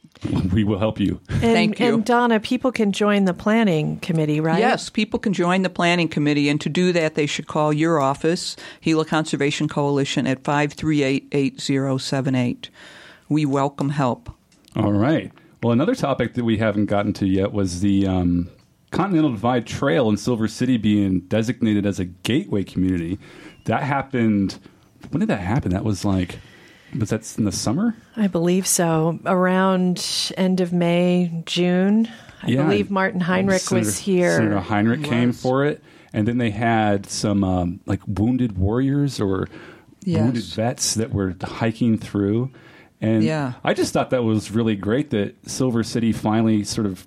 We will help you. And, Thank you. And Donna, people can join the planning committee, right? Yes, people can join the planning committee, and to do that, they should call your office, Gila Conservation Coalition, at five three eight, eight zero seven eight. We welcome help. All right. Well, another topic that we haven't gotten to yet was the um, Continental Divide Trail in Silver City being designated as a gateway community. That happened, when did that happen? That was like, was that in the summer? I believe so. Around end of May, June. I Yeah. believe Martin Heinrich Senator, was here. Senator Heinrich He came was. for it. And then they had some um, like wounded warriors or Yes. wounded vets that were hiking through. And Yeah. I just thought that was really great that Silver City finally sort of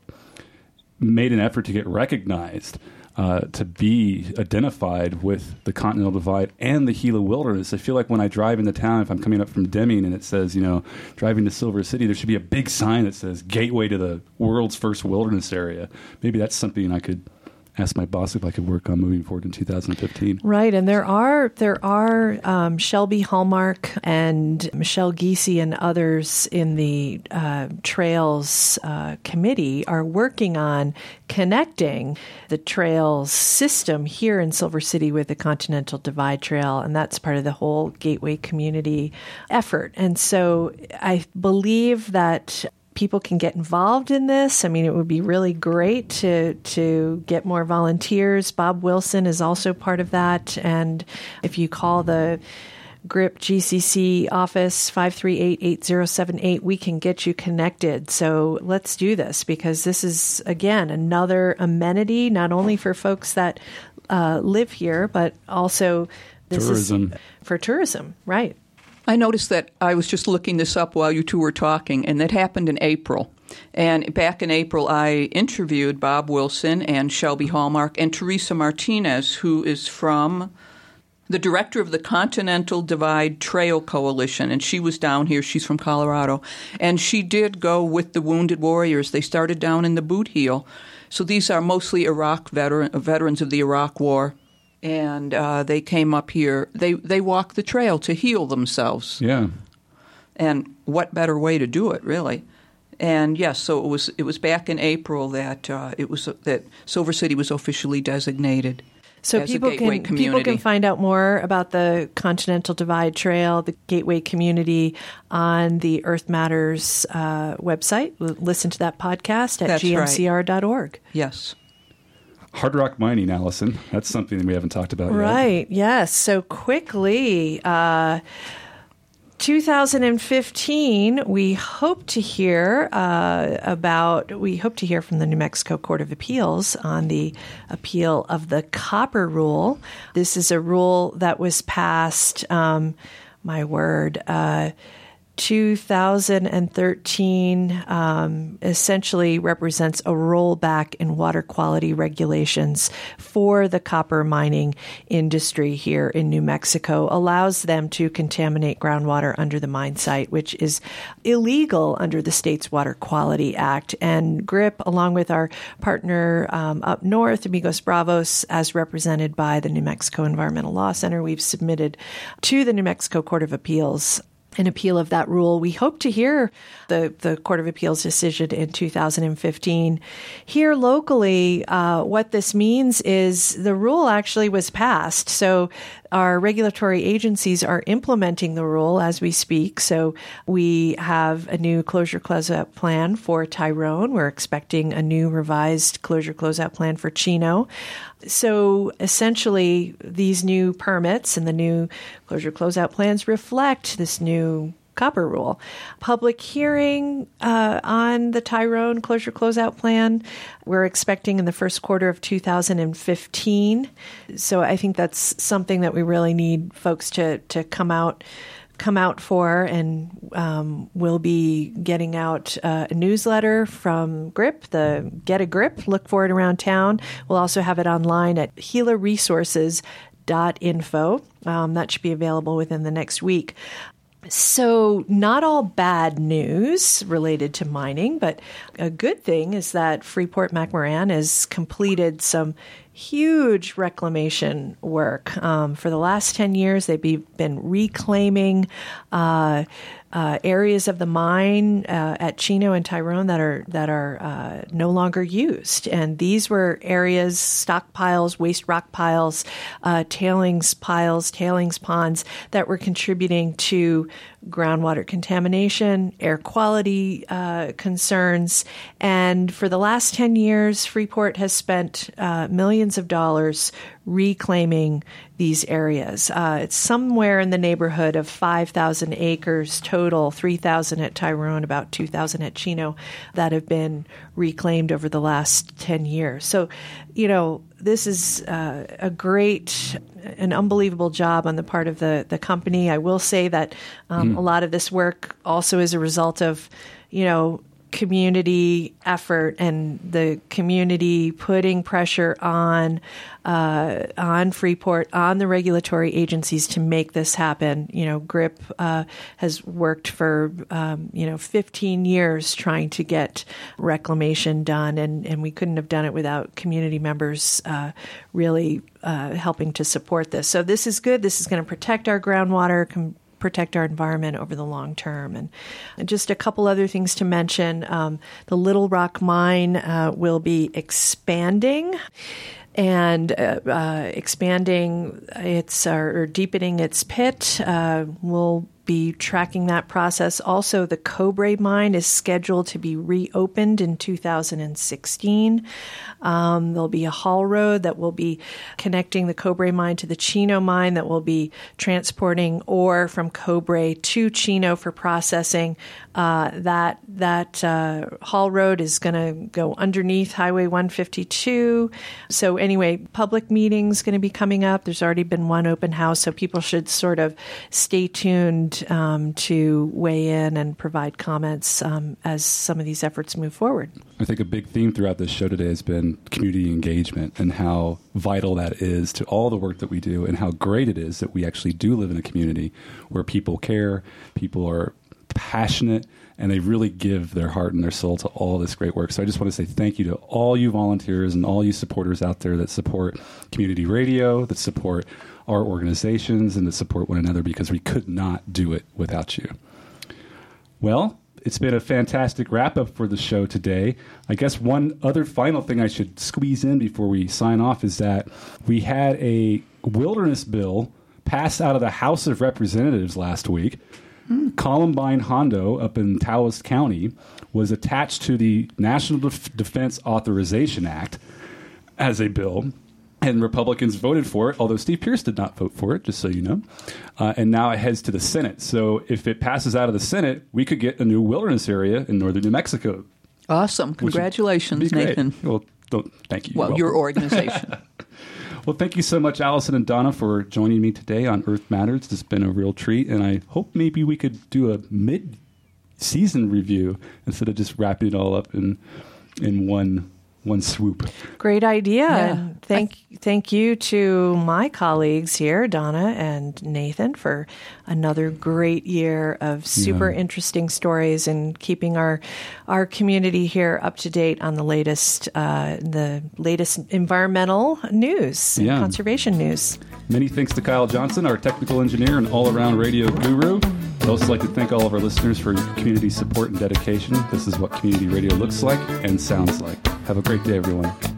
made an effort to get recognized, uh, to be identified with the Continental Divide and the Gila Wilderness. I feel like when I drive into town, if I'm coming up from Deming and it says, you know, driving to Silver City, there should be a big sign that says Gateway to the world's first wilderness area. Maybe that's something I could ask my boss if I could work on moving forward in two thousand fifteen. Right, and there are there are um, Shelby Hallmark and Michelle Giese and others in the uh, Trails uh, Committee are working on connecting the trails system here in Silver City with the Continental Divide Trail, and that's part of the whole Gateway community effort. And so I believe that people can get involved in this. I mean, it would be really great to to get more volunteers. Bob Wilson is also part of that. And if you call the GRIP G C C office, five three eight, eight zero seven eight, we can get you connected. So let's do this, because this is, again, another amenity, not only for folks that uh, live here, but also this Tourism. is for tourism, right? I noticed that I was just looking this up while you two were talking, and that happened in April. And back in April, I interviewed Bob Wilson and Shelby Hallmark and Teresa Martinez, who is from the director of the Continental Divide Trail Coalition, and she was down here. She's from Colorado. And she did go with the Wounded Warriors. They started down in the Boot Heel. So these are mostly Iraq veteran, veterans of the Iraq War. And uh, they came up here. They they walked the trail to heal themselves. Yeah. And what better way to do it, really? And yes, so it was it was back in April that uh, it was that Silver City was officially designated So as people a gateway can community. people can find out more about the Continental Divide Trail, the Gateway community, on the Earth Matters uh, website. L- Listen to that podcast at That's g m c r dot org. Yes. Hard rock mining, Allison. That's something that we haven't talked about yet. Right. Yes. So quickly, uh, two thousand fifteen, we hope to hear uh, about, we hope to hear from the New Mexico Court of Appeals on the appeal of the copper rule. This is a rule that was passed, um, my word, uh, two thousand thirteen, um, essentially represents a rollback in water quality regulations for the copper mining industry here in New Mexico, allows them to contaminate groundwater under the mine site, which is illegal under the state's Water Quality Act. And GRIP, along with our partner um, up north, Amigos Bravos, as represented by the New Mexico Environmental Law Center, we've submitted to the New Mexico Court of Appeals an appeal of that rule. We hope to hear the, the Court of Appeals decision in two thousand fifteen. Here locally, uh, what this means is the rule actually was passed. So our regulatory agencies are implementing the rule as we speak. So we have a new closure closeout plan for Tyrone. We're expecting a new revised closure closeout plan for Chino. So essentially, these new permits and the new closure closeout plans reflect this new copper rule. Public hearing uh, on the Tyrone closure closeout plan, we're expecting in the first quarter of two thousand fifteen. So I think that's something that we really need folks to, to come out come out for, and um, we'll be getting out uh, a newsletter from GRIP, the Get a Grip. Look for it around town. We'll also have it online at gila resources dot info. Um, that should be available within the next week. So not all bad news related to mining, but a good thing is that Freeport-McMoRan has completed some huge reclamation work. Um, for the last ten years, they've be, been reclaiming uh, uh, areas of the mine uh, at Chino and Tyrone that are that are uh, no longer used. And these were areas, stockpiles, waste rock piles, uh, tailings piles, tailings ponds that were contributing to groundwater contamination, air quality uh, concerns. And for the last ten years, Freeport has spent uh, millions of dollars reclaiming these areas. Uh, it's somewhere in the neighborhood of five thousand acres total, three thousand at Tyrone, about two thousand at Chino, that have been reclaimed over the last ten years. So, you know, this is uh, a great, an unbelievable job on the part of the, the company. I will say that um, mm. a lot of this work also is a result of, you know, community effort and the community putting pressure on uh, on Freeport, on the regulatory agencies to make this happen. You know, GRIP uh, has worked for um, you know fifteen years trying to get reclamation done, and, and we couldn't have done it without community members uh, really uh, helping to support this. So this is good. This is going to protect our groundwater. Com- protect our environment over the long term. And just a couple other things to mention. Um, the Little Rock Mine uh, will be expanding and uh, uh, expanding its, or, or deepening its pit. Uh, we'll be tracking that process. Also, the Cobre mine is scheduled to be reopened in two thousand sixteen. Um, there'll be a haul road that will be connecting the Cobre mine to the Chino mine that will be transporting ore from Cobre to Chino for processing. Uh, that that uh, haul road is going to go underneath Highway one fifty-two. So anyway, public meetings going to be coming up. There's already been one open house, so people should sort of stay tuned Um, to weigh in and provide comments um, as some of these efforts move forward. I think a big theme throughout this show today has been community engagement and how vital that is to all the work that we do, and how great it is that we actually do live in a community where people care, people are passionate, and they really give their heart and their soul to all this great work. So I just want to say thank you to all you volunteers and all you supporters out there that support community radio, that support our organizations, and that support one another, because we could not do it without you. Well, it's been a fantastic wrap-up for the show today. I guess one other final thing I should squeeze in before we sign off is that we had a wilderness bill passed out of the House of Representatives last week. Mm. Columbine Hondo up in Taos County was attached to the National Def- Defense Authorization Act as a bill, and Republicans voted for it, although Steve Pierce did not vote for it, just so you know. Uh, and now it heads to the Senate. So if it passes out of the Senate, we could get a new wilderness area in northern New Mexico. Awesome. Congratulations, Nathan. Well, don't, thank you. Well, your organization. Well, thank you so much, Allison and Donna, for joining me today on Earth Matters. It's been a real treat, and I hope maybe we could do a mid-season review instead of just wrapping it all up in in one one swoop. Great idea. Yeah. And thank thank you to my colleagues here, Donna and Nathan, for another great year of super yeah. interesting stories and keeping our our community here up to date on the latest uh, the latest environmental news, yeah. and conservation news. Many thanks to Kyle Johnson, our technical engineer and all-around radio guru. I'd also like to thank all of our listeners for your community support and dedication. This is what community radio looks like and sounds like. Have a great day, everyone.